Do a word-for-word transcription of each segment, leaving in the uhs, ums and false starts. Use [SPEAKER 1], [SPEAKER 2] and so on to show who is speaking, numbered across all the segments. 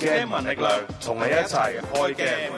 [SPEAKER 1] Game 民力量，同你一齊開 game。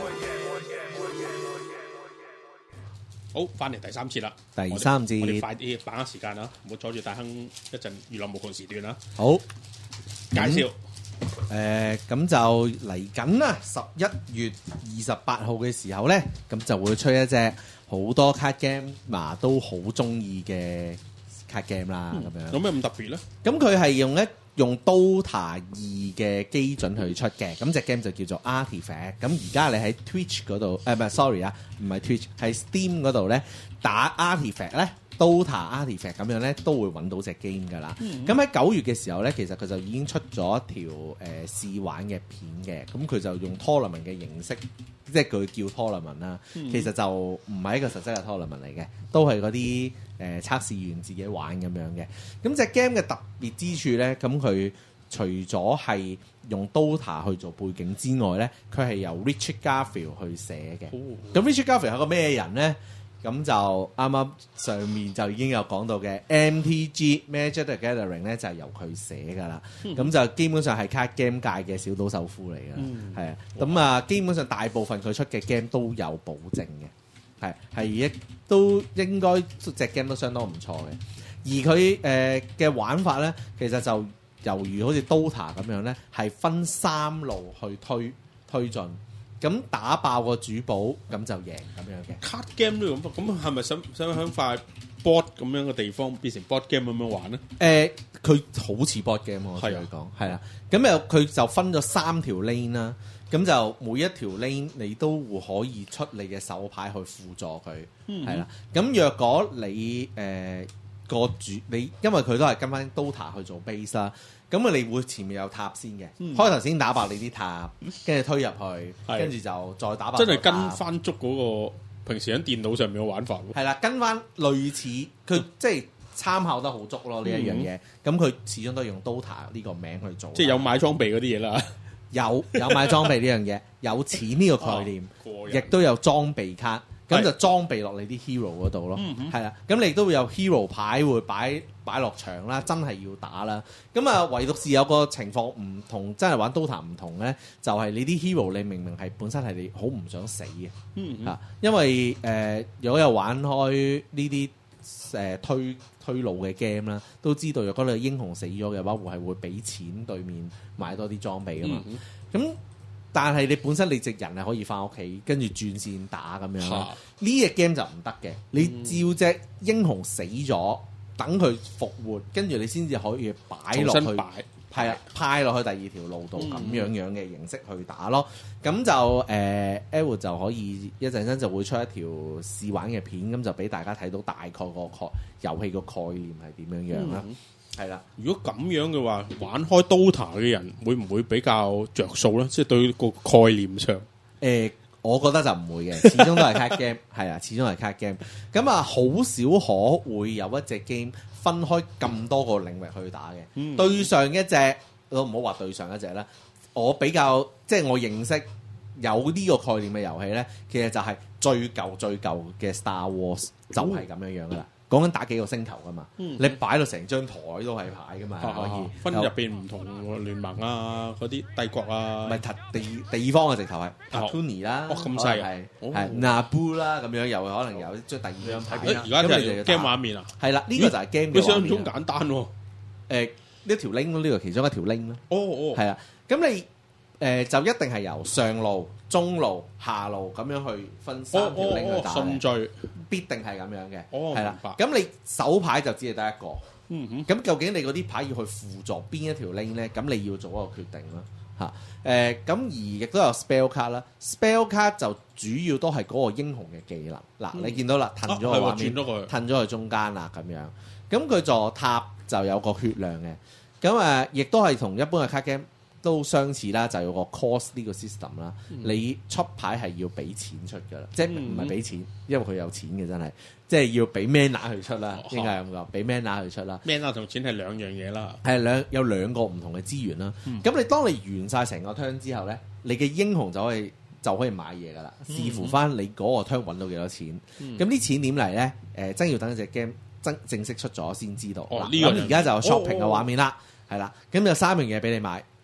[SPEAKER 2] 好，翻嚟第三節啦。
[SPEAKER 3] 第三節，
[SPEAKER 2] 我哋快啲把握時間啦，唔好阻住大亨一陣娛樂無窮時段啦。
[SPEAKER 3] 好，
[SPEAKER 2] 介紹
[SPEAKER 3] 誒咁就嚟緊啦，十一月二十八號嘅時候咧，咁就會出一隻好多卡 game 嘛都好中意嘅卡 game 啦，咁、嗯、樣。
[SPEAKER 2] 有咩咁特別咧？
[SPEAKER 3] 咁佢係用一用 Dota 二嘅基準去出嘅，咁隻 game 就叫做 Artifact。咁而家你喺 Twitch 嗰度，誒唔係 sorry 啊，唔係 Twitch，係 Steam 嗰度咧打 Artifact 咧 ，Dota Artifact 咁樣咧都會揾到隻 game 噶啦。咁喺九月嘅時候咧，其實佢就已經出咗一條誒、呃、試玩嘅片嘅，咁佢就用 tournament 嘅形式，即係佢叫 tournament 啦。
[SPEAKER 2] 嗯、
[SPEAKER 3] 其實就唔係一個實質嘅 tournament 嚟嘅，都係嗰啲誒測試員自己玩咁樣嘅。咁隻 game 嘅特別之處咧，咁佢除咗係用 Dota 去做背景之外咧，佢係由 Richard Garfield 去寫嘅。咁、哦、Richard Garfield 係個咩人咧？咁就啱啱上面就已經有講到嘅 M T G Magic the Gathering 咧，就係由佢寫噶啦。咁、嗯、就基本上係卡 game 界嘅小島秀夫嚟嘅，係啊、嗯。咁啊，基本上大部分佢出嘅 game 都有保證嘅，係係一都應該隻 game 都相當唔錯嘅。而佢誒嘅玩法咧，其實就猶如好似 Dota 咁樣咧，係分三路去推推進。咁打爆個主堡，咁就贏咁樣嘅。
[SPEAKER 2] 卡 game 都咁，咁係咪想想喺塊 board 咁樣嘅地方變成 board game 咁樣玩咧？誒、
[SPEAKER 3] 呃，佢好似 board game 我同你講，係啦。咁又佢就分咗三條 lane 啦。咁就每一條 lane 你都會可以出你嘅手牌去輔助佢，係啦、嗯。咁若果你誒、呃、個主你，因為佢都係跟翻 Dota 去做 base 啦。咁啊，你會前面有塔先嘅，嗯、開頭先打爆你啲塔，跟住推入去，跟住就再打爆。真係
[SPEAKER 2] 跟翻足嗰個平時喺電腦上面嘅玩法喎。
[SPEAKER 3] 係啦，跟翻類似佢即係參考得好足咯呢一樣嘢。咁佢、嗯、始終都係用 Dota 呢個名去做。即係
[SPEAKER 2] 有買裝備嗰啲嘢啦。
[SPEAKER 3] 有有買裝備呢樣嘢，有錢呢個概念，亦、啊、都有裝備卡，咁就裝備落你啲 hero 嗰度咯。係啦、嗯，咁你都會有 hero 牌會擺擺落場啦，真係要打啦。咁啊，唯獨是有個情況唔同，真係玩 Dota 唔同咧，就係、是、你啲 hero 你明明係本身係你好唔想死嘅，嚇、嗯嗯，因為誒、呃、如果有玩開呢啲誒推推路嘅 game 啦，都知道如果你英雄死咗嘅話，會係會俾錢對面買多啲裝備噶嘛。咁、嗯嗯、但係你本身你隻人係可以翻屋企跟住轉線打咁樣啦。呢隻 game 就唔得嘅，你照隻英雄死咗。等佢復活，跟住你先至可以擺落去，係啊，派落去第二條路度咁、嗯、樣樣嘅形式去打咯。咁就誒 Edward 就可以一陣間就會出一條試玩嘅片，咁就俾大家睇到大概個概遊戲個概念係點樣樣啦。係啦、嗯，
[SPEAKER 2] 如果咁樣嘅話，玩開 Dota 嘅人會唔會比較着數咧？即係對個概念上，誒、
[SPEAKER 3] 呃。我覺得就唔會嘅，始終都係 card game，係啊，始終係 card game。咁啊，好少可會有一隻 game 分開咁多個領域去打嘅。嗯、對上一隻都唔好話對上一隻啦，我比較即係我認識有呢個概念嘅遊戲咧，其實就係最舊最舊嘅 Star Wars 就係咁樣樣噶啦。講緊打幾個星球噶嘛，嗯、你擺到成張台都係牌噶嘛，啊、可以
[SPEAKER 2] 分入邊唔同聯盟啊，嗰啲帝國啊，
[SPEAKER 3] 唔係地地方嘅直頭係 Tatooine 啦，
[SPEAKER 2] 哦咁細
[SPEAKER 3] 係係 Naboo 啦，咁樣又可能有將第二張牌。
[SPEAKER 2] 而家就係 game 畫面啊，係
[SPEAKER 3] 啦，呢、這個就係 game 嘅畫面。
[SPEAKER 2] 佢想像中簡單喎、啊，
[SPEAKER 3] 誒呢條 link 咯，呢個其中一條 link 咯。
[SPEAKER 2] 哦哦，係
[SPEAKER 3] 啊，咁你。誒、呃、就一定係由上路、中路、下路咁樣去分三條 link 去打嘅，順序必定係咁樣嘅，係啦、哦。咁你手牌就只係得一個，嗯哼。咁究竟你嗰啲牌要去輔助邊一條 link 咧？咁你要做一個決定啦，嚇、啊。誒、呃、咁而亦都有 spell card 啦，spell card 就主要都係嗰個英雄嘅技能。嗱、嗯，你見到啦，褪咗個畫面，褪咗去中間啦，咁樣。咁佢座塔就有個血量嘅，咁誒亦都係同一般嘅 card game都相似啦，就有個 cost 呢個 system 啦。嗯、你出牌係要俾錢出㗎啦，嗯、即係唔係俾錢，因為佢有錢嘅真係，即係要俾 mana 去出啦，應該係咁講，俾 mana 去出啦。mana
[SPEAKER 2] 同錢係兩樣嘢啦，
[SPEAKER 3] 係兩有兩個唔同嘅資源啦。咁、嗯、你當你完晒成個 turn 之後咧，你嘅英雄就可以就可以買嘢㗎啦，視、嗯、乎翻你嗰個 turn 揾到幾多錢。咁啲、嗯、錢點嚟咧？誒、呃，真要等隻 game 真正式出咗先知道。咁而家就 shopping 嘅畫面啦，係啦、哦，咁、哦、有三樣嘢俾你買。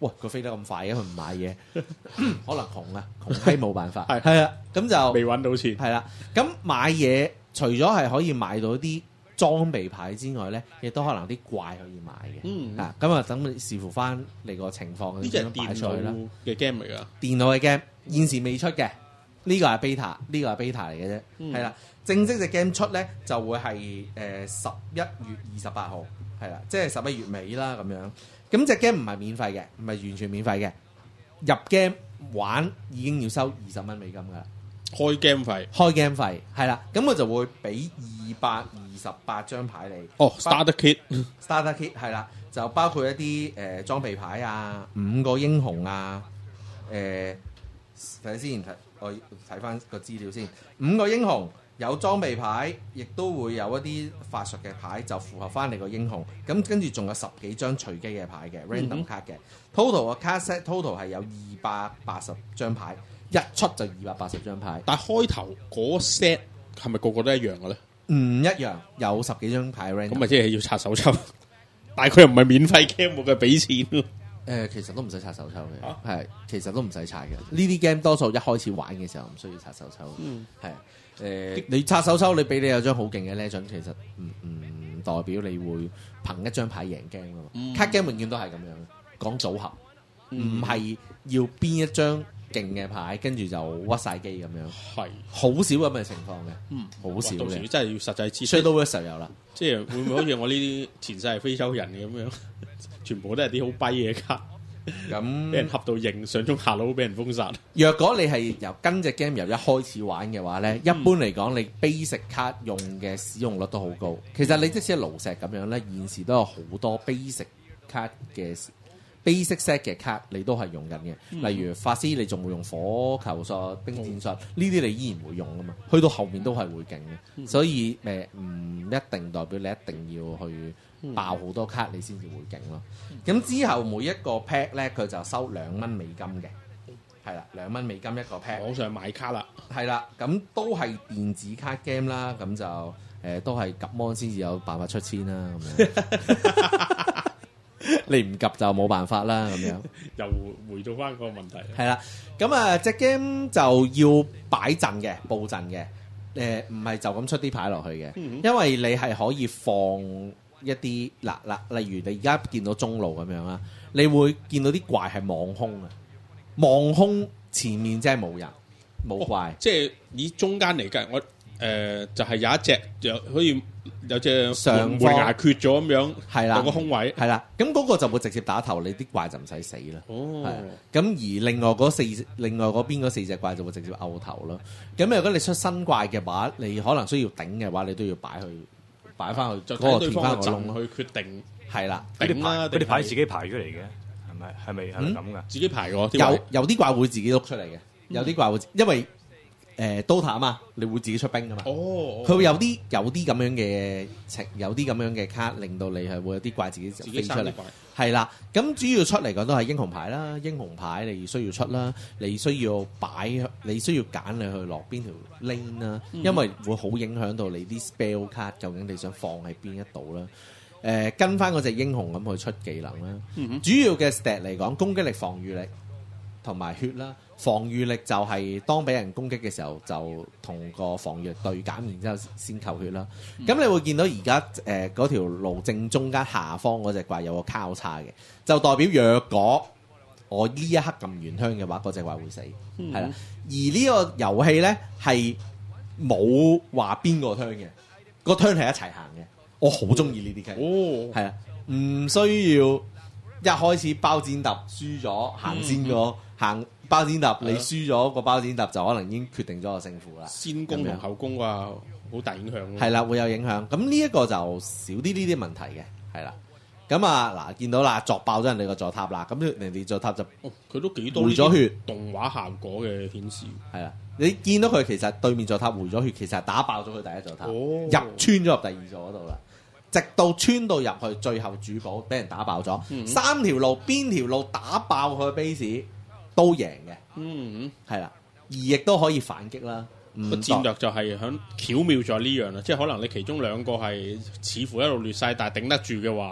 [SPEAKER 3] 喂，佢飛得咁快嘅，佢唔買嘢，可能窮啊，窮閪冇辦法。
[SPEAKER 2] 係
[SPEAKER 3] 係啊，咁就
[SPEAKER 2] 未揾到錢。
[SPEAKER 3] 係啦。咁買嘢除咗係可以買到啲裝備牌之外咧，亦都可能啲怪可以買嘅。
[SPEAKER 2] 嗯
[SPEAKER 3] 啊，咁啊，等你視乎翻你個情況，
[SPEAKER 2] 呢隻係
[SPEAKER 3] 你點樣擺
[SPEAKER 2] 電
[SPEAKER 3] 出去啦。
[SPEAKER 2] 腦嘅 game 嚟㗎。
[SPEAKER 3] 電腦嘅 game 現時未出嘅，呢、個係 beta，呢個係 beta 嚟嘅啫。係啦、正式隻 game 出咧就會係誒十一月二十八號，係啦，即係十一月尾啦咁樣。咁隻 game 唔係免費嘅，唔係完全免費嘅。入 game 玩已經要收二十蚊美金㗎啦，
[SPEAKER 2] 開 game 費。
[SPEAKER 3] 開 game 費係啦，咁佢就會俾二百二十八張牌你。
[SPEAKER 2] 哦，Starter Kit。
[SPEAKER 3] Starter Kit 係啦，就包括一啲誒、呃、裝備牌啊，五個英雄啊，誒睇先睇，我睇翻個資料先。五個英雄有裝備牌，亦都會有一啲法術嘅牌，就符合翻你個英雄。咁跟住仲有十幾張隨機嘅牌嘅 random 卡嘅。total 嘅 card set total 係有二百八十張牌，一出就二百八十張牌。
[SPEAKER 2] 但係開頭嗰 set 係咪個個都一樣嘅咧？
[SPEAKER 3] 唔一樣，有十幾張牌 random。
[SPEAKER 2] 咁咪即係要拆手抽，但係佢又唔係免費 game，佢俾錢咯。
[SPEAKER 3] 誒、其實都唔使拆手抽嘅，
[SPEAKER 2] 啊
[SPEAKER 3] 係、其實都唔使拆嘅。呢啲 game 多數一開始玩嘅時候唔需要拆手抽，
[SPEAKER 2] 嗯
[SPEAKER 3] 係誒、你拆手抽，你俾你有張好勁嘅 legend，其實唔唔代表你會憑一張牌贏 game 噶嘛。
[SPEAKER 2] 嗯
[SPEAKER 3] card game 永遠都係咁樣，講組合，唔係、要邊一張勁嘅牌，跟住就屈晒機咁樣，
[SPEAKER 2] 係，
[SPEAKER 3] 好少咁嘅情況嘅，
[SPEAKER 2] 嗯，
[SPEAKER 3] 好少
[SPEAKER 2] 到時
[SPEAKER 3] 嘅。
[SPEAKER 2] 真係要實際知識。
[SPEAKER 3] Shadow Verse 就有啦，
[SPEAKER 2] 即係會唔會好似我呢啲前世係非洲人嘅咁樣，全部都係啲好跛嘅卡，
[SPEAKER 3] 咁
[SPEAKER 2] 俾人恰到認，上中下腦俾人封殺。
[SPEAKER 3] 若果你係由跟隻 game 由一開始玩嘅話咧，一般嚟講，你 basic 卡用嘅使用率都好高。其實你即使係爐石咁樣咧，現時都有好多 basic 卡嘅 basic set 嘅卡，你都係用緊嘅。例如法師，你仲會用火球術、冰戰術，呢啲你依然會用噶嘛。去到後面都係會勁嘅，所以誒唔一定代表你一定要去爆好多卡，你先至會勁咯。咁之後每一個 pack 咧，佢就收兩蚊美金嘅，係啦，兩蚊美金一個 pack。
[SPEAKER 2] 網上買卡啦，
[SPEAKER 3] 係啦，咁都係電子卡 game 啦，咁就誒、呃都係及 mon 先至有辦法出千啦，咁樣。你唔及就冇辦法啦，咁樣。
[SPEAKER 2] 又回到翻個問題。
[SPEAKER 3] 係啦，咁啊隻 game 就要擺陣嘅，佈陣嘅，誒唔係就咁出啲牌落去嘅，
[SPEAKER 2] 嗯
[SPEAKER 3] 因為你係可以放一啲嗱嗱，例如你而家見到中路咁樣啦，你會見到啲怪係望空啊，望空前面真係冇人冇怪。
[SPEAKER 2] 哦即係以中間嚟計，我誒、呃就係、有一隻有好似有隻
[SPEAKER 3] 上
[SPEAKER 2] 門
[SPEAKER 3] 方
[SPEAKER 2] 牙缺咗咁樣，
[SPEAKER 3] 係啦
[SPEAKER 2] 有個空位。
[SPEAKER 3] 係啦，咁嗰個就會直接打頭，你啲怪就唔使死啦。
[SPEAKER 2] 哦
[SPEAKER 3] 係，咁而另外嗰四另外嗰邊嗰四隻怪就會直接漚頭咯。咁如果你出新怪嘅話，你可能需要頂嘅話，你都要擺去擺翻去
[SPEAKER 2] 就
[SPEAKER 3] 嗰個
[SPEAKER 2] 睇對方嘅
[SPEAKER 3] 填翻個窿。
[SPEAKER 2] 陣去決定
[SPEAKER 3] 係啦，
[SPEAKER 4] 嗰啲
[SPEAKER 2] 頂啦，
[SPEAKER 4] 牌嗰啲牌
[SPEAKER 2] 定係
[SPEAKER 4] 自己排出嚟嘅，係咪係咪係咪咁噶？
[SPEAKER 2] 自己排過啲
[SPEAKER 3] 有
[SPEAKER 2] 位
[SPEAKER 3] 有啲怪會自己碌出嚟嘅，有啲怪會因為誒 Dota 啊嘛，你會自己出兵噶嘛。
[SPEAKER 2] 哦，
[SPEAKER 3] 佢會有啲有啲咁樣嘅情，有啲咁樣嘅卡，令到你係會有啲怪自己
[SPEAKER 2] 自
[SPEAKER 3] 飛出嚟。
[SPEAKER 2] 己生啲怪。
[SPEAKER 3] 係啦，咁主要出嚟講都係英雄牌啦，英雄牌你需要出啦，你需要擺，你需要揀你去落邊條 lane 啦，因為會好影響到你啲 spell 卡究竟你想放喺邊一度啦。誒、跟翻嗰隻英雄咁去出技能啦，主要嘅 stat 嚟講，攻擊力、防禦力同埋血啦。防禦力就係當俾人攻擊嘅時候，就同個防禦力對減，然之後先扣血啦。咁、你會見到而家誒嗰條路正中間下方嗰隻怪有個交叉嘅，就代表若果我呢一刻撳原香嘅話，嗰隻怪會死，係啦、而呢個遊戲呢，係冇話邊個 turn 嘅，個 turn 係一齊行嘅。我好中意呢啲 game，
[SPEAKER 2] 哦，
[SPEAKER 3] 係啊，唔需要一開始包剪揼輸咗行先個行。包剪揼，你輸咗個包剪揼就可能已經決定咗個勝負啦。
[SPEAKER 2] 先攻同後攻啊，好大影響咯。
[SPEAKER 3] 係啦，會有影響。咁呢一個就少啲呢啲問題嘅，係啦。咁啊嗱，見到啦，作爆咗人哋個座塔啦，咁人哋座塔就
[SPEAKER 2] 哦，佢都幾多
[SPEAKER 3] 回咗血
[SPEAKER 2] 動畫效果嘅顯示。
[SPEAKER 3] 係啦。你見到佢其實對面座塔回咗血，其實係打爆咗佢第一座塔，
[SPEAKER 2] 哦
[SPEAKER 3] 入穿咗入第二座嗰度啦。直到穿到入去最後主堡，俾人打爆咗。
[SPEAKER 2] 嗯
[SPEAKER 3] 三條路邊條路打爆佢 base 都贏嘅。
[SPEAKER 2] 嗯，
[SPEAKER 3] 係啦，而亦都可以反擊啦。
[SPEAKER 2] 個
[SPEAKER 3] 唔
[SPEAKER 2] 戰略就係響巧妙在呢樣啦，即係可能你其中兩個係似乎一路劣勢，但係頂得住嘅話，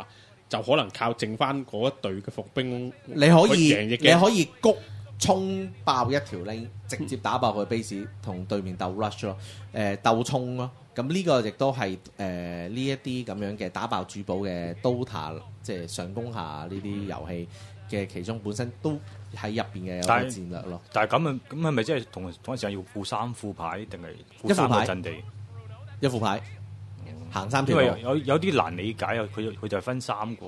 [SPEAKER 2] 就可能靠剩翻嗰一隊嘅伏兵，
[SPEAKER 3] 你可以
[SPEAKER 2] 贏亦
[SPEAKER 3] 你可以谷衝爆一條 lane，直接打爆佢 base，同對面鬥 rush 咯，誒鬥衝咯。咁呢個亦都係誒呢一啲咁樣嘅打爆主堡嘅 Dota， 即係上攻下呢啲遊戲嘅其中本身都喺入邊嘅有個戰略咯。
[SPEAKER 4] 但係咁啊，咁係咪即係同同一時間要副三副牌定係
[SPEAKER 3] 一副牌
[SPEAKER 4] 陣地？
[SPEAKER 3] 一副牌行三條路，
[SPEAKER 4] 因為有有啲難理解啊！佢佢就係分三個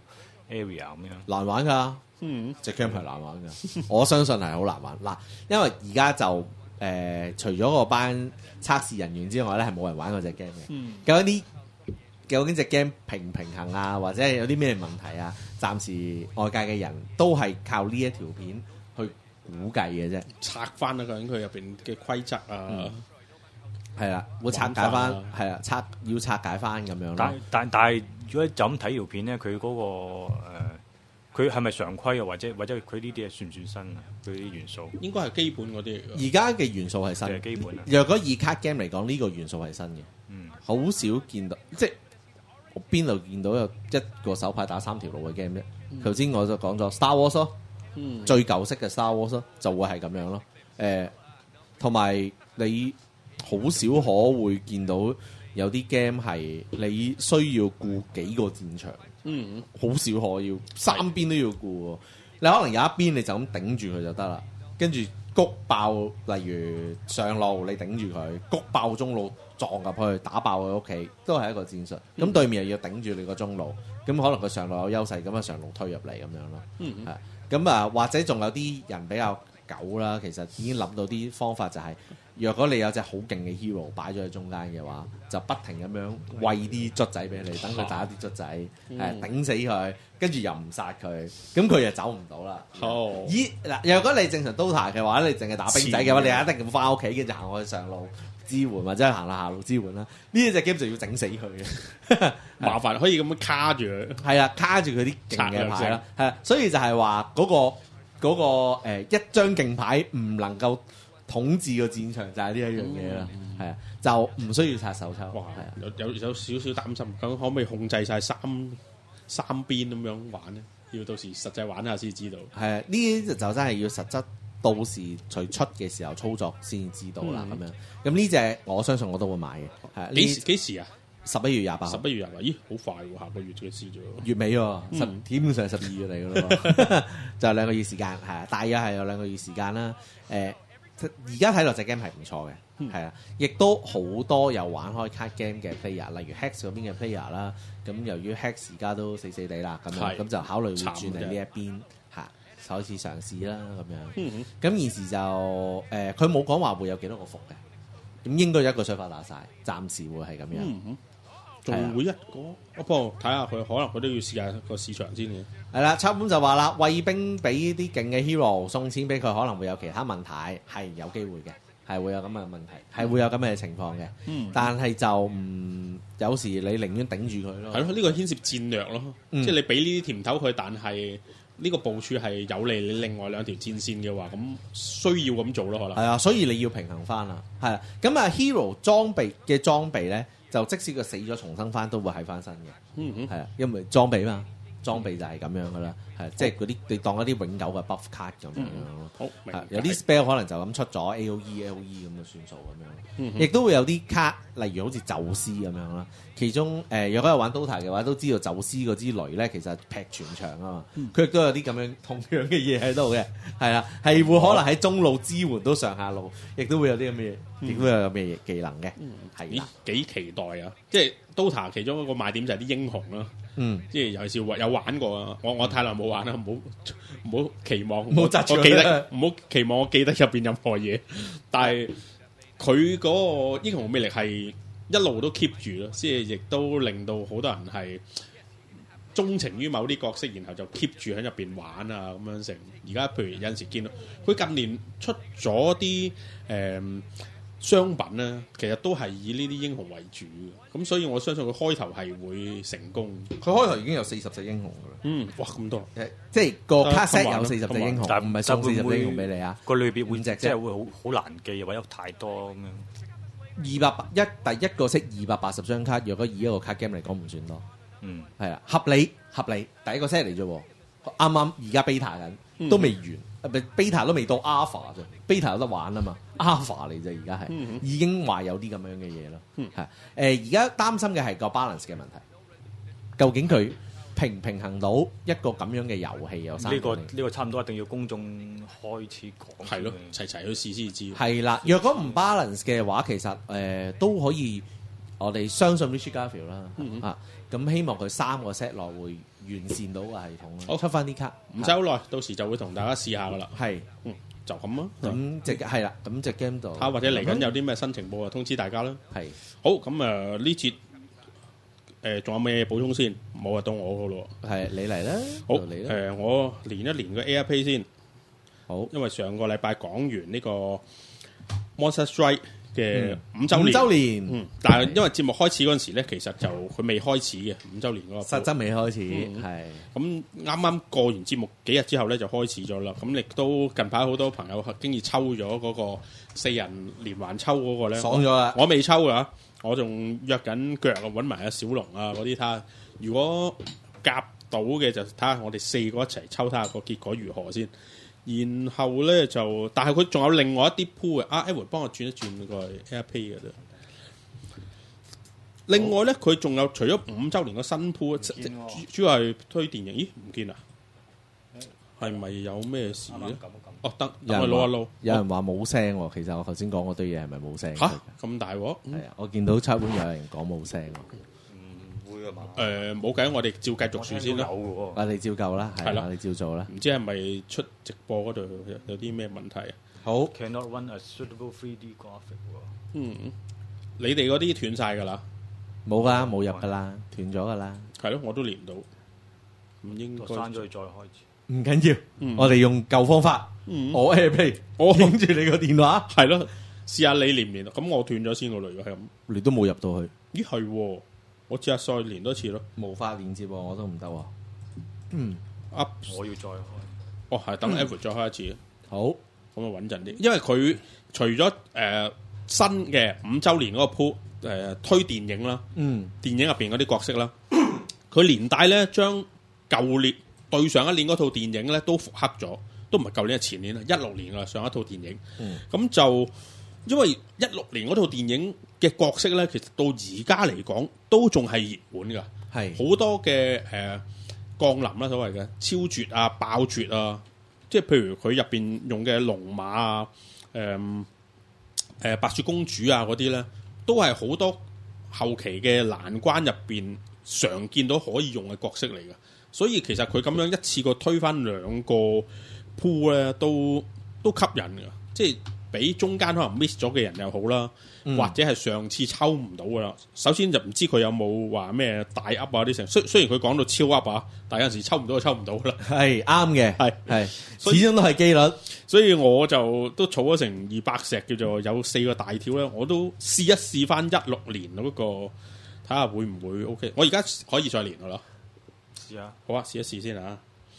[SPEAKER 4] area 咁樣。
[SPEAKER 3] 難玩㗎。嗯，隻 game 係難玩㗎，我相信係好難玩嗱，因為而家就誒、呃、除咗個班測試人員之外咧，係冇人玩過隻 game 嘅。嗯，究竟啲究竟隻 game 平唔平衡啊，或者係有啲咩問題啊？暫時外界嘅人都係靠呢一條片去估計嘅啫，
[SPEAKER 2] 拆翻啊！究竟佢入邊嘅規則啊，
[SPEAKER 3] 係啦、嗯，會拆解翻，係啦、啊，拆要拆解翻咁樣。
[SPEAKER 4] 但但但係如果就咁睇條片咧，佢嗰、那個誒。呃佢係咪常規啊？或者或者佢呢啲嘢算唔算新啊？佢啲元素
[SPEAKER 2] 應該係基本嗰啲嚟嘅。
[SPEAKER 3] 而家嘅元素係新嘅，
[SPEAKER 4] 基本啊。
[SPEAKER 3] 若果以 card game 嚟講，呢、這個元素係新嘅。嗯，好少見到，即係我邊度見到有一個手牌打三條路嘅 game 啫。頭先、嗯、我就講咗 Star Wars 咯，嗯、最舊式嘅 Star Wars 咯，就會係咁樣咯。誒、呃，同埋你好少可會見到有啲 game 係你需要顧幾個戰場。嗯，好少可要三邊都要顧喎。你可能有一邊你就咁頂住佢就得啦，跟住谷爆，例如上路你頂住佢，谷爆中路撞入去打爆佢屋企，都係一個戰術。咁、嗯、對面又要頂住你個中路，咁可能佢上路有優勢，咁啊上路推入嚟咁樣咯。嗯，係咁啊，或者仲有啲人比較狗啦，其實已經諗到啲方法就係、是。若果你有隻好勁嘅 hero 擺咗喺中間嘅話，就不停咁樣餵啲卒仔俾你，等佢打啲卒仔，誒、嗯、頂死佢，跟住又唔殺佢，咁佢就走唔到啦。好，咦嗱，若果你正常 Dota 嘅話，你淨係打兵仔嘅話，你一定要翻屋企，跟住行去上路支援，或者行下下路支援啦。呢一隻 game 就要整死佢嘅，
[SPEAKER 2] 麻煩可以咁樣卡住佢。係
[SPEAKER 3] 啊，卡住佢啲勁嘅牌啦。係啊，所以就係話嗰個嗰、嗰個呃、一張勁牌唔能夠統治個戰場就係呢一樣嘢啦，係啊、嗯，就唔需要拆手抽。
[SPEAKER 2] 哇，有有有少少擔心，咁可唔可以控制晒三三邊咁樣玩咧？要到時實際玩下先知道。
[SPEAKER 3] 係啊，呢啲就真係要實質到時除出嘅時候操作先知道啦。咁、嗯、樣，咁呢隻我相信我都會買嘅。係幾時幾時啊？十一月廿八號。十一月廿八，咦，好快喎！下個月嘅事啫。月尾喎，十、嗯、基本上十二月嚟㗎咯，就兩個月時間，係啊，大約係有兩個月時間啦。誒、呃。而家睇落隻 game 係唔錯嘅，係啊、嗯，亦都好多有玩開 card game 嘅 player，例如 Hex 嗰邊嘅 player 啦。咁由於 Hex 而家都死死地啦，咁樣咁就考慮會轉嚟呢一邊嚇，首次嘗試啦咁樣。咁、嗯、現時就誒，佢冇講話會有幾多個服嘅，咁應該一個水法打晒，暫時會係咁樣。嗯
[SPEAKER 2] 仲會一個，不過睇下佢，可能佢都要試下個市場先嘅。
[SPEAKER 3] 係啦，秋本就話啦，餵兵俾啲勁嘅 hero 送錢俾佢，可能會有其他問題，係有機會嘅，係會有咁嘅問題，係、嗯、會有咁嘅情況嘅。嗯，但係就唔、嗯、有時你寧願頂住佢咯。係咯，呢、呢個牽涉戰略咯，嗯、即係你俾呢啲甜頭佢，但係呢個部署係有利你另外兩條戰線嘅話，咁需要咁做咯，可能係啊，所以你要平衡翻啦。係啊，咁啊 hero 裝備嘅裝備咧。就即使佢死咗重生翻，都會係翻身嘅。嗯哼，係啊，因為裝備嘛，裝備就係咁樣噶啦，係、嗯、即係嗰啲你當一啲永久嘅 buff card 咁樣咯。好，有啲 spell 可能就咁出咗 A O E L O E 咁就算數咁樣。亦、嗯、都會有啲卡，例如好似宙斯咁樣啦。其中誒、呃，如果有玩 Dota 嘅話，都知道宙斯嗰支雷咧，其實劈全場啊嘛。佢亦、嗯、都有啲咁樣同樣嘅嘢喺度嘅，係啊，係會可能喺中路支援到上下路，亦都會有啲咁嘅嘢。亦都有咁嘅技能嘅，係啦、嗯，幾期待啊！即係 Dota 其中一個賣點就係啲英雄啦，嗯，即係尤其是有玩過啊！我我太耐冇玩啦，唔好唔好期望，唔好我記得，唔好期望我記得入邊任何嘢。但係佢嗰個英雄魅力係一路都 keep 住咯，即係亦都令到好多人係鍾情於某啲角色，然後就 keep 住喺入邊玩啊咁樣成。而家譬如有陣時見到佢近年出咗啲誒商品咧，其實都係以呢啲英雄為主嘅，咁所以我相信佢開頭係會成功。佢開頭已經有四十隻英雄㗎啦。嗯，哇咁多，即係個卡 set 有四十隻英雄，但係唔係送四十隻英雄俾你啊？個類別換隻即係會好好難記，或者太多咁樣。二百八一第一個 set 二百八十張卡，若果以一個卡 game 嚟講唔算多。嗯，係啊，合理合理，第一個 set 嚟啫喎，啱啱而家 beta 緊，都未完，唔係 beta 都未到 alpha 啫，beta 有得玩啊嘛 ，alpha 嚟啫，而家係已經話有啲咁樣嘅嘢咯，係誒而家擔心嘅係個 balance 嘅問題，究竟佢平唔平衡到一個咁樣嘅遊戲有三
[SPEAKER 4] 呢個呢個差唔多一定要公眾開始講，
[SPEAKER 2] 係咯，齊齊去試先知。
[SPEAKER 3] 係啦，若果唔 balance 嘅話，其實誒、呃、都可以，我哋相信 Richard Garfield 啦，嗯、啊咁希望佢三個 set 內會完善到個系統啦，
[SPEAKER 2] 好
[SPEAKER 3] 出翻啲卡，
[SPEAKER 2] 唔使好耐，到時就會同大家試下噶啦。
[SPEAKER 3] 係，
[SPEAKER 2] 嗯，就咁咯。
[SPEAKER 3] 咁隻係啦，咁隻 game 度，
[SPEAKER 2] 睇下或者嚟緊有啲咩新情報啊，通知大家啦。
[SPEAKER 3] 係，
[SPEAKER 2] 好咁啊，呢節誒仲有咩補充先？冇啊，到我個咯。
[SPEAKER 3] 係你嚟啦，
[SPEAKER 2] 好
[SPEAKER 3] 到你啦，
[SPEAKER 2] 誒，我連一連個 A R P 先。
[SPEAKER 3] 好，
[SPEAKER 2] 因為上個禮拜講完呢個 Monster Strike 嘅五週
[SPEAKER 3] 五
[SPEAKER 2] 年，
[SPEAKER 3] 週年，
[SPEAKER 2] 嗯，但係因為節目開始嗰陣時咧，其實就佢未開始嘅五週年嗰個
[SPEAKER 3] 實質未開始，
[SPEAKER 2] 嗯
[SPEAKER 3] 係，
[SPEAKER 2] 咁啱啱過完節目幾日之後咧就開始咗啦。咁亦都近排好多朋友經已抽咗嗰個四人連環抽嗰個咧，
[SPEAKER 3] 爽咗啦，
[SPEAKER 2] 我未抽㗎，我仲約緊腳啊，揾埋阿小龍啊嗰啲睇下，如果夾到嘅就睇下我哋四個一齊抽睇下個結果如何先。然後咧就，但係佢仲有另外一啲鋪嘅，啊 Edward 幫我轉一轉個 A R P 嘅啫。另外咧，佢仲有除咗五週年個新鋪，主主要係推電影。咦，唔見啊？係咪有咩事咧？哦，得，等我撈一撈。
[SPEAKER 3] 有人話冇聲喎，其實我頭先講嗰堆嘢係咪冇聲？
[SPEAKER 2] 嚇，咁大鑊？
[SPEAKER 3] 係啊，我見到差館有人講冇聲喎。
[SPEAKER 2] 誒冇計，我哋照繼續住先啦。
[SPEAKER 3] 我哋照舊啦，係啦，我哋照做啦。
[SPEAKER 2] 唔知係咪出直播嗰度有啲咩問題啊？
[SPEAKER 3] 好
[SPEAKER 4] ，cannot run a suitable three D graphic 喎。
[SPEAKER 2] 嗯，你哋嗰啲斷晒㗎啦？
[SPEAKER 3] 冇㗎，冇入㗎啦，斷咗㗎啦。
[SPEAKER 2] 係咯，我都連唔到，唔應該
[SPEAKER 4] 刪咗佢再開始。
[SPEAKER 3] 唔緊要，我哋用舊方法。我 AirPlay，我影住你個電話。
[SPEAKER 2] 係咯，試下你連唔連？咁我斷咗先喎，如果係咁，
[SPEAKER 3] 你都冇入到去。
[SPEAKER 2] 咦係喎？我試下再連多次咯，
[SPEAKER 3] 無法連接喎，我都唔得喎。嗯
[SPEAKER 2] ，up，
[SPEAKER 4] 我要再開。
[SPEAKER 2] 哦，係等 Edward 再開一次。
[SPEAKER 3] 好，
[SPEAKER 2] 咁啊穩陣啲，因為佢除咗誒、呃、新嘅五週年嗰個鋪誒推電影啦，
[SPEAKER 3] 嗯，
[SPEAKER 2] 電影入邊嗰啲角色啦，佢連帶咧將舊年對上一年嗰套電影咧都復刻咗，都唔係舊年係前年啦，一六年啊上一套電影，咁、嗯、就因為一六年嗰套電影嘅角色咧，其實到而家嚟講都仲係熱門㗎，係好多嘅誒、呃、降臨啦，所謂嘅超絕啊、爆絕啊，即係譬如佢入邊用嘅龍馬啊、誒、呃、誒、呃、白雪公主啊嗰啲咧，都係好多後期嘅難關入邊常見到可以用嘅角色嚟㗎，所以其實佢咁樣一次過推返兩個鋪咧，都都吸引㗎，即係。俾中間可能 miss 咗嘅人又好啦，嗯、或者係上次抽唔到噶啦。首先就唔知佢有冇話咩大 up 啊啲成。雖雖然佢講到超 up 啊，但有陣時抽唔到就抽唔到啦。係啱嘅，係係，始終都係機率。所以我就都儲咗成二百石，叫做有四個大條咧，我都試一試翻一六年嗰、那個，睇下會唔會 OK。我而家可以再連噶啦，試下。好啊，試一試先啊。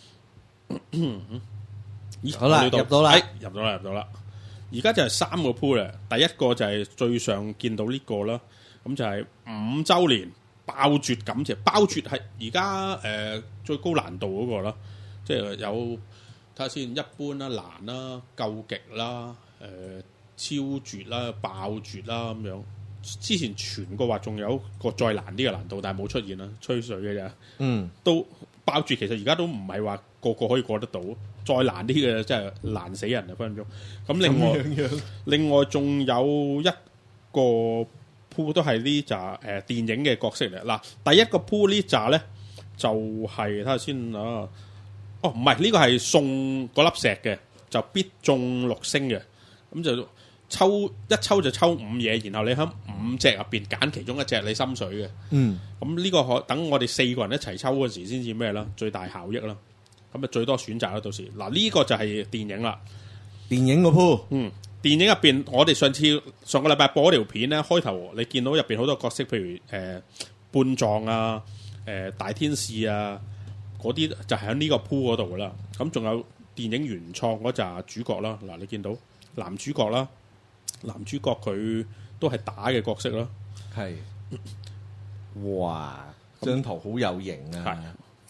[SPEAKER 2] 咦好啦，入到啦，入到啦，入到啦。而家就係三個 pool 咧，第一個就係最上見到呢個啦，咁就係五週年爆絕感謝，爆絕係而家誒最高難度嗰個啦，即係有睇下先，一般啦、難啦、夠極啦、誒、呃、超絕啦、爆絕啦咁樣。之前傳過話仲有個再難啲嘅難度，但係冇出現啦，吹水嘅啫。嗯，都爆絕其實而家都唔係話個個可以過得到。再難啲嘅真係難死人啊！分分鐘咁，另外樣樣另外仲有一個鋪都係呢扎誒電影嘅角色嚟。嗱，第一個鋪呢扎咧就係睇下先啊。哦，唔係呢個係送嗰粒石嘅，就必中六星嘅。咁就抽一抽就抽五嘢，然後你喺五隻入邊揀其中一隻你心水嘅。嗯，咁呢個可等我哋四個人一齊抽嗰時先至咩啦？最大效益啦。咁啊，最多選擇啦，到時嗱呢、這個就係電影啦，電影個鋪，嗯，電影入邊，我哋上次上個禮拜播嗰條片咧，開頭你見到入邊好多角色，譬如誒、呃、半藏啊、誒、呃、大天使啊，嗰啲就係喺呢個鋪嗰度噶啦。咁仲有電影原創嗰紮主角啦，嗱你見到男主角啦，男主角佢都係打嘅角色啦，係，哇，張圖好有型啊！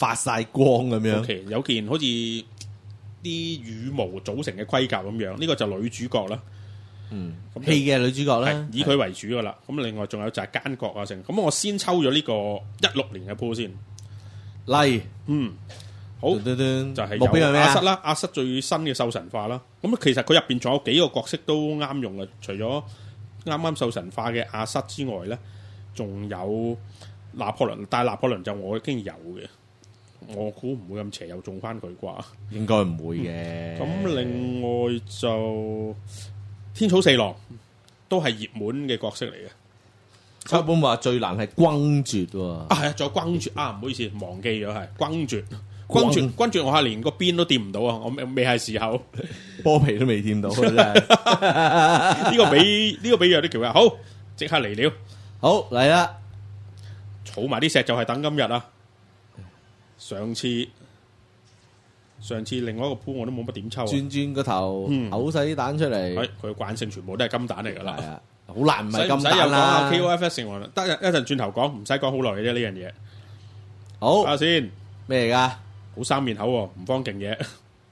[SPEAKER 3] 發晒光咁樣。
[SPEAKER 2] OK， 有件好似啲羽毛組成嘅盔甲咁樣，呢、這個就女主角啦。
[SPEAKER 3] 嗯，
[SPEAKER 2] 咁
[SPEAKER 3] 戲嘅女主角咧，
[SPEAKER 2] 以佢為主噶啦。咁另外仲有就係奸角啊，成咁我先抽咗呢個一六年嘅鋪先。
[SPEAKER 3] 嚟，
[SPEAKER 2] 嗯，好，
[SPEAKER 3] 噔噔噔
[SPEAKER 2] 就係
[SPEAKER 3] 目標係咩啊
[SPEAKER 2] 有阿瑟啦，阿瑟最新嘅獸神化啦。咁其實佢入邊仲有幾個角色都啱用嘅，除咗啱啱獸神化嘅阿瑟之外咧，仲有拿破崙，但係拿破崙就我已經有嘅，我估唔會咁邪又中翻佢啩。
[SPEAKER 3] 應該唔會嘅。
[SPEAKER 2] 咁、嗯、另外就天草四郎都係熱門嘅角色嚟嘅。
[SPEAKER 3] 秋本話最難係轟絕喎。
[SPEAKER 2] 啊係啊，仲有轟絕啊，唔好意思，忘記咗係轟絕。轟絕轟絕，我係連個邊都掂唔到啊！我未未係時候，
[SPEAKER 3] 波皮都未掂到，真係
[SPEAKER 2] 呢個比呢、這個比喻有啲橋啊！好，即刻嚟了，
[SPEAKER 3] 好嚟啦！
[SPEAKER 2] 儲埋啲石就係等今日啊！上次上次另外一個鋪我都冇乜點抽啊！
[SPEAKER 3] 轉轉個頭，
[SPEAKER 2] 嗯
[SPEAKER 3] 嘔晒啲蛋出嚟，
[SPEAKER 2] 係佢慣性全部都係金蛋嚟噶啦，
[SPEAKER 3] 係啊，好難唔係金
[SPEAKER 2] 使唔使又講
[SPEAKER 3] 蛋啦
[SPEAKER 2] 下 K O F S 成王？得一陣轉頭講，唔使講好耐嘅啫呢樣嘢。
[SPEAKER 3] 好
[SPEAKER 2] 睇下先，
[SPEAKER 3] 咩嚟噶？
[SPEAKER 2] 好生面口喎，唔方勁嘢。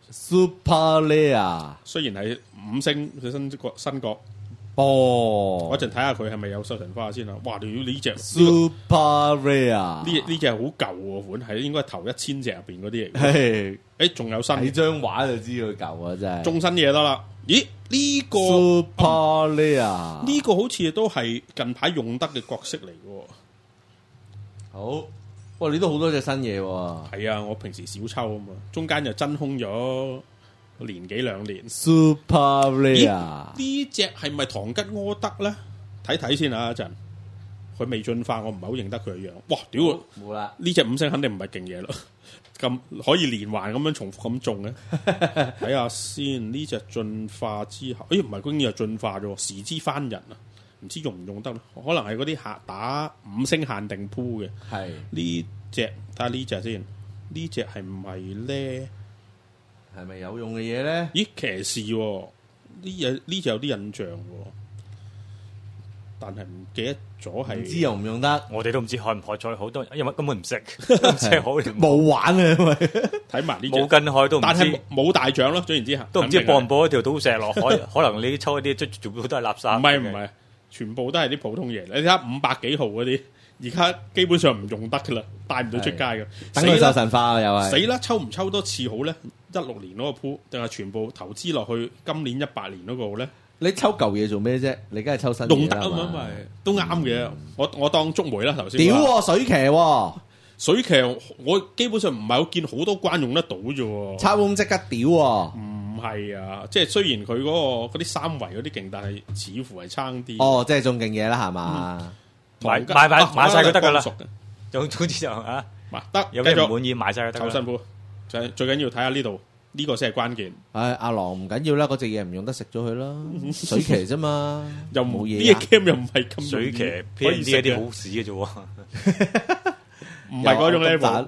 [SPEAKER 3] Super Leia
[SPEAKER 2] 雖然係五星嘅新角新角，
[SPEAKER 3] 波，
[SPEAKER 2] 我一陣睇下佢係咪有獸神花先啦。哇！你呢隻
[SPEAKER 3] Super Leia
[SPEAKER 2] 呢呢隻好舊喎款，係應該係頭一千隻入邊嗰啲嚟。
[SPEAKER 3] 嘿，
[SPEAKER 2] 誒，仲有新
[SPEAKER 3] 睇張畫就知佢舊啊，真係。
[SPEAKER 2] 中新嘢得啦。咦？呢個
[SPEAKER 3] Super Leia
[SPEAKER 2] 呢個好似都係近排用得嘅角色嚟嘅。
[SPEAKER 3] 好。哇！你都好多隻新嘢喎。
[SPEAKER 2] 係啊，我平時少抽啊嘛，中間又真空咗年幾兩年。
[SPEAKER 3] Super Leia
[SPEAKER 2] 呢隻係咪唐吉柯德咧？睇睇先啊，一陣佢未進化，我唔係好認得佢嘅樣。哇！屌，
[SPEAKER 3] 冇啦！
[SPEAKER 2] 呢隻五星肯定唔係勁嘢咯，咁可以連環咁樣重複咁中嘅。睇下先，呢隻進化之後，誒唔係，居然係進化咗，時之番人啊！唔知用唔用得咯？可能係嗰啲下打五星限定鋪嘅。
[SPEAKER 3] 係
[SPEAKER 2] 呢隻睇下呢隻先，呢隻係唔係咧？
[SPEAKER 3] 係咪有用嘅嘢咧？
[SPEAKER 2] 咦，騎士喎，呢隻呢隻有啲印象喎，但係唔記得咗係。
[SPEAKER 3] 唔知用唔用得？
[SPEAKER 4] 我哋都唔知開唔開賽，好多因為根本唔識，即係好
[SPEAKER 3] 冇玩啊！因為
[SPEAKER 2] 睇埋呢隻
[SPEAKER 4] 冇跟開都唔知，
[SPEAKER 2] 但係冇大獎咯。總言之，
[SPEAKER 4] 都唔知播唔播一條賭石落海，可能你抽一啲即全部都係垃圾。
[SPEAKER 2] 唔係唔係，全部都係啲普通嘢。你睇下五百幾號嗰啲，而家基本上唔用得噶啦，帶唔到出街噶。
[SPEAKER 3] 等佢獸神化又係
[SPEAKER 2] 死啦！抽唔抽多次好咧？一六年嗰個鋪，定係全部投資落去今年一八年嗰個好咧？
[SPEAKER 3] 你抽舊嘢做咩啫？你梗係抽新嘢
[SPEAKER 2] 用得啊嘛，咪都啱嘅。我我當觸媒啦，頭先。
[SPEAKER 3] 屌喎水騎喎，
[SPEAKER 2] 水騎我基本上唔係好見好多關用得到啫。
[SPEAKER 3] 插翁即刻屌喎！
[SPEAKER 2] 唔係啊，即係雖然佢嗰個嗰啲三圍嗰啲勁，但係似乎係差啲。
[SPEAKER 3] 哦，即係仲勁嘢啦，係嘛？
[SPEAKER 4] 買買買買晒佢得噶啦
[SPEAKER 2] 熟，
[SPEAKER 4] 總總之就啊，
[SPEAKER 2] 得
[SPEAKER 4] 有咩唔滿意買晒佢得啦。
[SPEAKER 2] 求辛苦，就係最緊要睇下呢度呢個先係關鍵。
[SPEAKER 3] 唉，阿郎唔緊要啦，嗰隻嘢唔用得食咗佢啦，水騎啫嘛，
[SPEAKER 2] 又
[SPEAKER 3] 冇嘢。
[SPEAKER 2] 呢隻 game 又唔係咁
[SPEAKER 4] 水騎
[SPEAKER 2] 可以
[SPEAKER 4] 呢一啲好屎嘅啫喎，
[SPEAKER 2] 唔係嗰種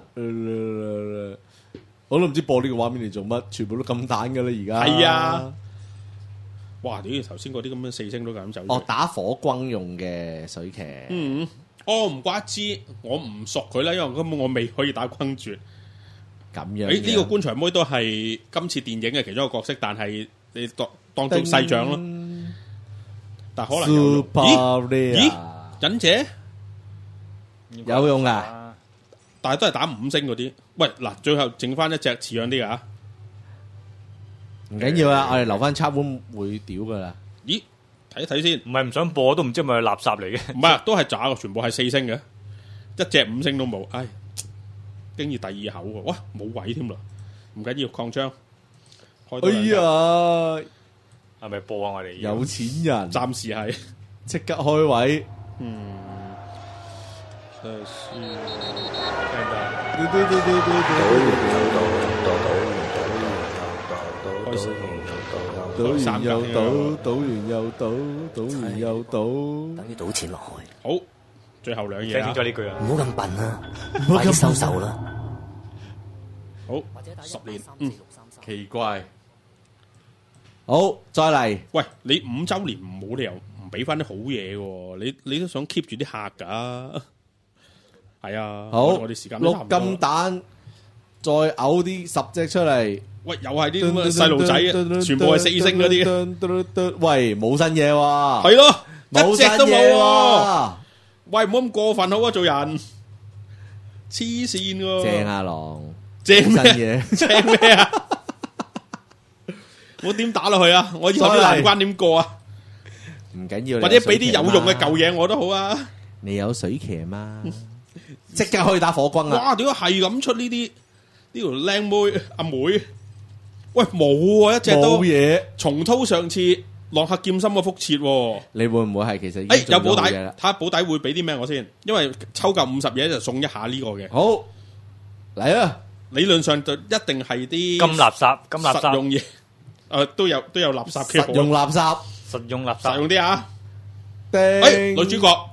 [SPEAKER 2] level。
[SPEAKER 3] 我都唔知播呢個畫面嚟做乜，全部都咁彈噶啦而家。
[SPEAKER 2] 係啊，哇！屌，頭先嗰啲咁樣四星都咁走。
[SPEAKER 3] 哦，打火轟用嘅水騎。
[SPEAKER 2] 嗯，哦唔怪之，我唔熟佢啦，因為根本我未可以打轟絕。
[SPEAKER 3] 咁樣。
[SPEAKER 2] 誒，呢個棺材妹都係今次電影嘅其中一個角色，但係你當當做細獎咯。但可能有用。咦？咦？忍者
[SPEAKER 3] 有用噶。
[SPEAKER 2] 但係都係打五星嗰啲。喂，嗱，最後剩翻一隻似樣啲噶，
[SPEAKER 3] 唔緊要啊，我哋留翻插碗會屌噶啦。
[SPEAKER 2] 咦？睇一睇先，
[SPEAKER 4] 唔係唔想播都唔知係咪垃圾嚟嘅。
[SPEAKER 2] 唔係，都係渣嘅，全部係四星嘅，一隻五星都冇。唉，經已第二口喎，哇，冇位添啦，唔緊要，擴張。
[SPEAKER 3] 哎呀，
[SPEAKER 4] 係咪播啊？我哋
[SPEAKER 3] 有錢人，
[SPEAKER 2] 暫時係
[SPEAKER 3] 即刻開位。
[SPEAKER 2] 嗯。睇下先，
[SPEAKER 3] 嘟嘟嘟嘟嘟嘟，賭完又賭，賭完又賭，賭完又賭，
[SPEAKER 5] 等於賭錢落去。
[SPEAKER 2] 好，最後兩嘢啊！
[SPEAKER 4] 聽清楚呢句啊！
[SPEAKER 5] 唔好咁笨啊，快啲收手啦！
[SPEAKER 2] 好，十年，嗯，
[SPEAKER 3] 奇怪。好，再嚟。
[SPEAKER 2] 喂，你五週年冇理由唔俾翻啲好嘢喎？你你都想 keep 住啲客㗎？係啊，
[SPEAKER 3] 好，
[SPEAKER 2] 我哋時間都差唔多
[SPEAKER 3] 綠金蛋再嘔啲十隻出嚟。
[SPEAKER 2] 喂，又係啲咁嘅細路仔啊，全部係四星嗰啲。
[SPEAKER 3] 喂，冇新嘢喎。
[SPEAKER 2] 係咯，
[SPEAKER 3] 冇
[SPEAKER 2] 一隻都冇喎。
[SPEAKER 3] 喎。
[SPEAKER 2] 喂，唔好咁過分好啊，做人黐線喎。
[SPEAKER 3] 正啊，狼。
[SPEAKER 2] 正
[SPEAKER 3] 新
[SPEAKER 2] 咩？
[SPEAKER 3] 嘢。
[SPEAKER 2] 正咩啊？我點打落去啊？我以後啲難關點過啊？
[SPEAKER 3] 唔緊要，
[SPEAKER 2] 或者俾啲有用嘅舊嘢我都好啊。
[SPEAKER 3] 你有水騎嘛？即刻可以打火轟啊！
[SPEAKER 2] 哇！點解係咁出呢啲呢條靚妹阿妹？喂，冇啊，一隻都
[SPEAKER 3] 冇嘢。
[SPEAKER 2] 重蹈上次浪客劍心嘅覆轍喎。
[SPEAKER 3] 你會唔會係其實已
[SPEAKER 2] 誒
[SPEAKER 3] 經
[SPEAKER 2] 有保底，
[SPEAKER 3] 做咗好嘢啦
[SPEAKER 2] 睇下保底會俾啲咩我先，因為抽夠五十嘢就送一下呢個嘅。
[SPEAKER 3] 好嚟啊！
[SPEAKER 2] 理論上就一定係啲
[SPEAKER 4] 金垃圾，金垃圾，
[SPEAKER 2] 實用嘢，誒都有都有垃圾嘅，
[SPEAKER 3] 實用垃圾，
[SPEAKER 4] 實用垃
[SPEAKER 2] 實用
[SPEAKER 4] 圾。
[SPEAKER 2] 啲啊！
[SPEAKER 3] 叮
[SPEAKER 2] 誒女主角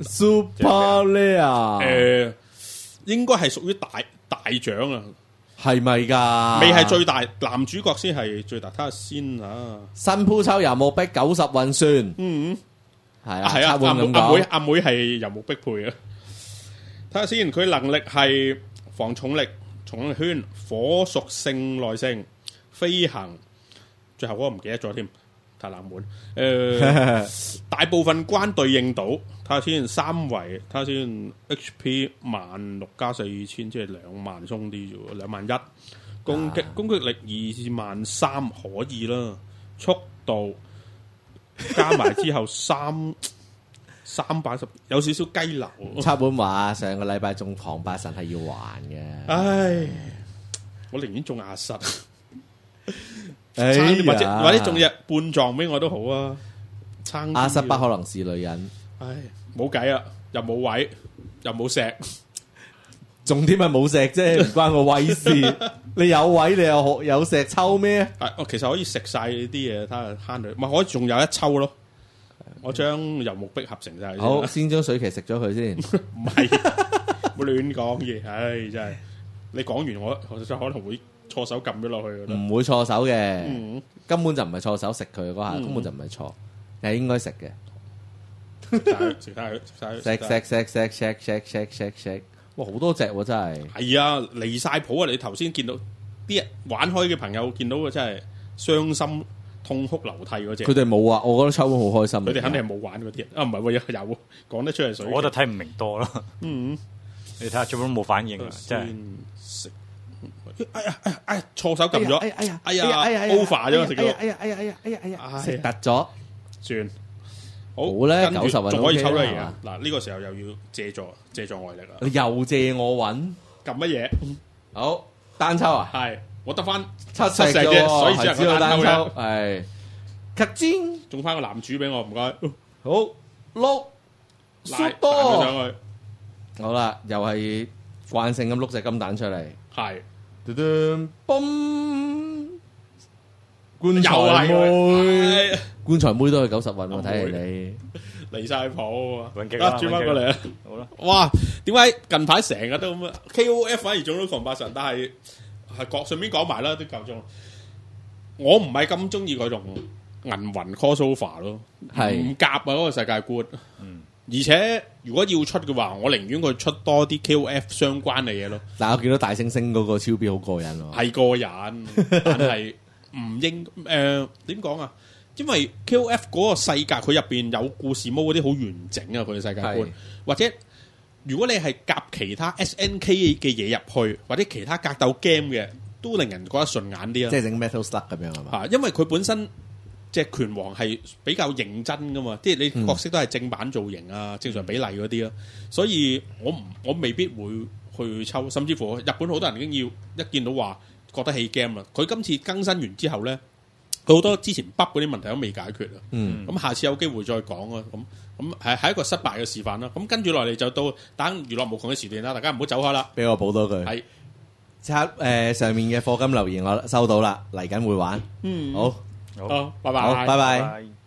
[SPEAKER 3] Super Leia
[SPEAKER 2] 誒應該係屬於大大獎啊，
[SPEAKER 3] 係咪㗎？
[SPEAKER 2] 未係最大，男主角先係最大。睇下先啊！
[SPEAKER 3] 新鋪抽油木壁九十運算，
[SPEAKER 2] 嗯，
[SPEAKER 3] 係
[SPEAKER 2] 啊係啊，
[SPEAKER 3] 差換咁
[SPEAKER 2] 阿妹阿妹
[SPEAKER 3] 講。
[SPEAKER 2] 阿妹係油木逼配啊！睇下先，佢能力係防重力、重力圈、火屬性耐性、飛行，最後嗰個唔記得咗添，太冷門。誒、大部分關對應到，睇下先，三維，睇下先 H P 萬六加四千，即係兩萬鬆啲啫喎，兩萬一。攻擊、攻擊力二萬三可以啦，速度加埋之後三三百十，有少少雞流。
[SPEAKER 3] 差本話上個禮拜中狂霸神係要還嘅，
[SPEAKER 2] 唉，我寧願中亞實，
[SPEAKER 3] 哎
[SPEAKER 2] 差啲或者
[SPEAKER 3] 呀
[SPEAKER 2] 或者中隻半撞俾我都好啊。差啲
[SPEAKER 3] 阿瑟不可能是女人，
[SPEAKER 2] 唉，冇計啊，又冇位，又冇石，
[SPEAKER 3] 重點係冇石啫，唔關個位事。你有位，你有有石抽咩？
[SPEAKER 2] 係我其實可以食晒啲嘢，睇下慳佢，唔係可以仲有一抽咯。我將油木壁合成晒先啦。
[SPEAKER 3] 好，先將水旗食咗佢先。
[SPEAKER 2] 唔係，冇亂講嘢，唉，真係你講完我，我就可能會錯手撳咗落去㗎啦。
[SPEAKER 3] 唔會錯手嘅，
[SPEAKER 2] 嗯
[SPEAKER 3] 根本就唔係錯手食佢嗰下，
[SPEAKER 2] 嗯
[SPEAKER 3] 根本就唔係錯，係應該食嘅。
[SPEAKER 2] 食晒佢，食晒佢，
[SPEAKER 3] 食食食食食食食食食，哇！好多隻喎，真係。
[SPEAKER 2] 係啊，離晒譜啊！你頭先見到啲人玩開嘅朋友見到嘅真係傷心痛哭流涕嗰只。
[SPEAKER 3] 佢哋冇啊，我覺得抽本好開心。
[SPEAKER 2] 佢哋肯定係冇玩嗰啲人啊，唔係喎，有有講得出係水。
[SPEAKER 4] 我就睇唔明多啦。
[SPEAKER 2] 嗯，
[SPEAKER 4] 你睇下，全部都冇反應啊！真係。
[SPEAKER 2] 食，哎呀哎呀哎呀，錯手撳咗，
[SPEAKER 3] 哎呀哎呀
[SPEAKER 2] 哎呀 over 咗食到，
[SPEAKER 3] 哎呀哎呀哎呀哎呀哎呀，
[SPEAKER 2] 唉
[SPEAKER 3] 食突咗。
[SPEAKER 2] 算好
[SPEAKER 3] 好咧
[SPEAKER 2] 跟住
[SPEAKER 3] 九十運
[SPEAKER 2] 仲可以
[SPEAKER 3] OK
[SPEAKER 2] 抽到嘢
[SPEAKER 3] 啦係嘛。
[SPEAKER 2] 嗱，呢個時候又要借助借助外力啦。
[SPEAKER 3] 你又借我揾，
[SPEAKER 2] 撳乜嘢？
[SPEAKER 3] 好單抽啊，
[SPEAKER 2] 係我得翻
[SPEAKER 3] 七
[SPEAKER 2] 七隻
[SPEAKER 3] 隻啫
[SPEAKER 2] 啫，所以只
[SPEAKER 3] 係只有
[SPEAKER 2] 係單抽
[SPEAKER 3] 單抽，
[SPEAKER 2] 嘅。
[SPEAKER 3] 係。cut 尖，
[SPEAKER 2] 中翻個男主俾我，唔該。
[SPEAKER 3] 好碌
[SPEAKER 2] 拉彈咗
[SPEAKER 3] 多，
[SPEAKER 2] 上去，
[SPEAKER 3] 好啦，又係慣性咁碌隻金蛋出嚟，
[SPEAKER 2] 係
[SPEAKER 3] 嘟嘟嘣，棺
[SPEAKER 2] 又
[SPEAKER 3] 材
[SPEAKER 2] 係
[SPEAKER 3] 妹，
[SPEAKER 2] 佢
[SPEAKER 3] 棺材妹都係九十運喎，
[SPEAKER 2] 阿妹
[SPEAKER 3] 睇嚟你。
[SPEAKER 2] 離晒譜啊！
[SPEAKER 4] 揾極啦
[SPEAKER 2] 啊轉翻過嚟啊！
[SPEAKER 4] 好啦，
[SPEAKER 2] 哇！點解近排成日都咁啊 ？K O F 反而中到狂霸神，但係係講順便講埋啦，都夠鐘。我唔係咁中意嗰種銀魂 crossover 咯，
[SPEAKER 3] 係
[SPEAKER 2] 唔夾啊嗰個世界觀。而且如果要出嘅話，我寧願佢出多啲 K O F 相關嘅嘢咯。
[SPEAKER 3] 但係我見到大猩猩嗰個超標好過癮喎，
[SPEAKER 2] 係個人，但係唔應誒點講啊？因為 K O F 嗰個世界，佢入邊有故事模嗰啲好完整啊，佢嘅世界觀
[SPEAKER 3] 係。
[SPEAKER 2] 或者如果你係夾其他 S N K 嘅嘢入去，或者其他格鬥 game 嘅，都令人覺得順眼啲啊。
[SPEAKER 3] 即係整 Metal Slug 咁樣係嘛？
[SPEAKER 2] 嚇，因為佢本身隻拳王係比較認真噶嘛，即係你角色都係正版造型啊、正常比例嗰啲啊，所以我唔我未必會去抽，甚至乎日本好多人已經要一見到話覺得棄 game 啦。佢今次更新完之後咧，佢好多之前北嗰啲問題都未解決啊。
[SPEAKER 3] 嗯，
[SPEAKER 2] 咁下次有機會再講啊。咁咁係係一個失敗嘅示範啦。咁跟住落嚟就到等娛樂無窮嘅時段啦，大家唔好走開啦。
[SPEAKER 3] 俾我補多句。
[SPEAKER 2] 係
[SPEAKER 3] 即刻誒上面嘅課金留言我收到啦，嚟緊會玩。
[SPEAKER 2] 嗯
[SPEAKER 3] 好，
[SPEAKER 4] 好，
[SPEAKER 2] 好，拜
[SPEAKER 3] 好，
[SPEAKER 2] 拜，
[SPEAKER 3] 拜拜。
[SPEAKER 4] 拜。